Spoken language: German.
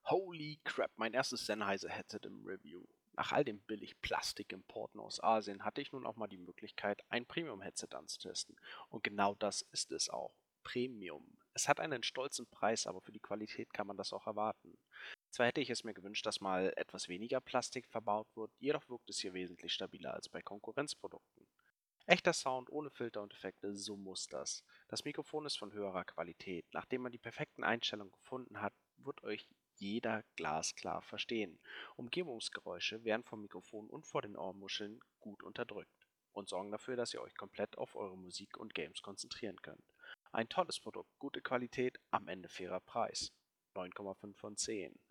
Holy crap, mein erstes Sennheiser-Headset im Review. Nach all den Billig-Plastik-Importen aus Asien hatte ich nun auch mal die Möglichkeit, ein Premium-Headset anzutesten. Und genau das ist es auch. Premium. Es hat einen stolzen Preis, aber für die Qualität kann man das auch erwarten. Zwar hätte ich es mir gewünscht, dass mal etwas weniger Plastik verbaut wird, jedoch wirkt es hier wesentlich stabiler als bei Konkurrenzprodukten. Echter Sound ohne Filter und Effekte, so muss das. Das Mikrofon ist von höherer Qualität. Nachdem man die perfekten Einstellungen gefunden hat, wird euch jeder glasklar verstehen. Umgebungsgeräusche werden vom Mikrofon und vor den Ohrmuscheln gut unterdrückt und sorgen dafür, dass ihr euch komplett auf eure Musik und Games konzentrieren könnt. Ein tolles Produkt, gute Qualität, am Ende fairer Preis. 9,5 von 10.